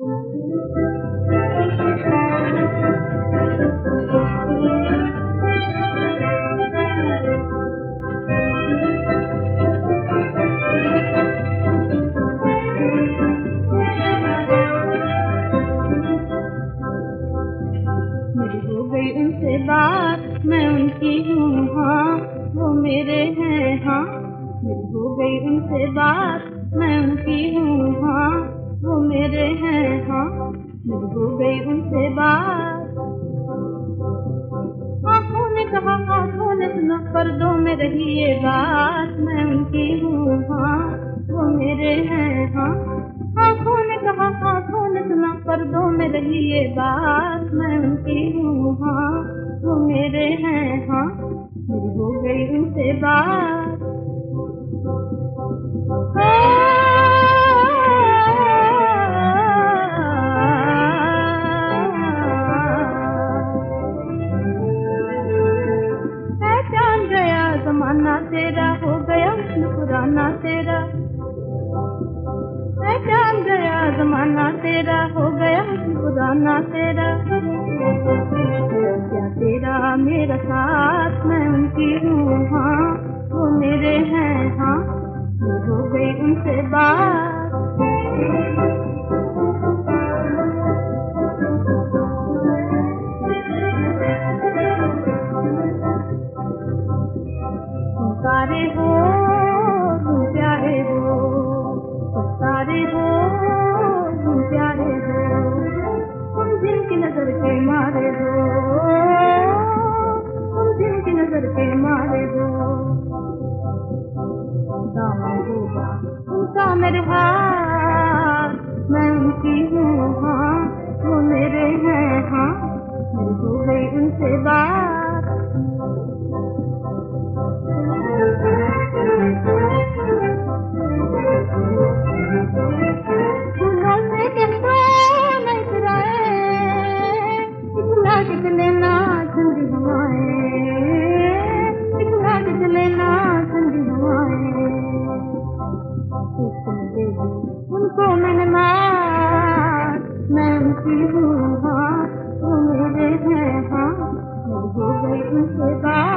हो गई उनसे बात, मैं उनकी हूँ हाँ, वो मेरे हैं हाँ। मेरी हो गई उनसे बात, मैं उनकी हूँ हाँ, वो मेरे हैं हाँ। मेरी हो गई उनसे बात, आँखों ने कहा आँखों ने सुना, पर्दों में रही ये बात, मैं उनकी हूँ हाँ, वो मेरे हैं हाँ। आँखों ने कहा आँखों ने सुना, पर्दों में रही ये बात, मैं उनकी हूँ हाँ, वो मेरे हैं हाँ। मेरी हो गई उनसे बात, पहचान गया ज़माना तेरा, हो गया हुस्न पुराना तेरा। पहचान गया ज़माना तेरा, हो गया हुस्न पुराना तेरा। क्या तेरा मेरा साथ, मैं उनकी हूँ हाँ, वो मेरे हैं हाँ। हो गई उनसे बात, तारे हो तुम प्यारे हो, तारे हो तुम प्यारे हो, तुम जिनकी नजर के मारे हो, तुम जिनकी नजर के मारे हो। दामन होगा उनका मेरे हाथ, मैं उनकी हूँ हाँ, वो मेरे हैं हाँ। हो गई उनसे बात, फूलों से कहता नहीं चुराए, इतना कि चले ना ठंडी हवाएं, इतना कि चले ना ठंडी हवाएं। तुम दे दी उनको मैंने मार, मैं उनकी हूँ हाँ, वो मेरे हैं हाँ। हो गई उनसे बात।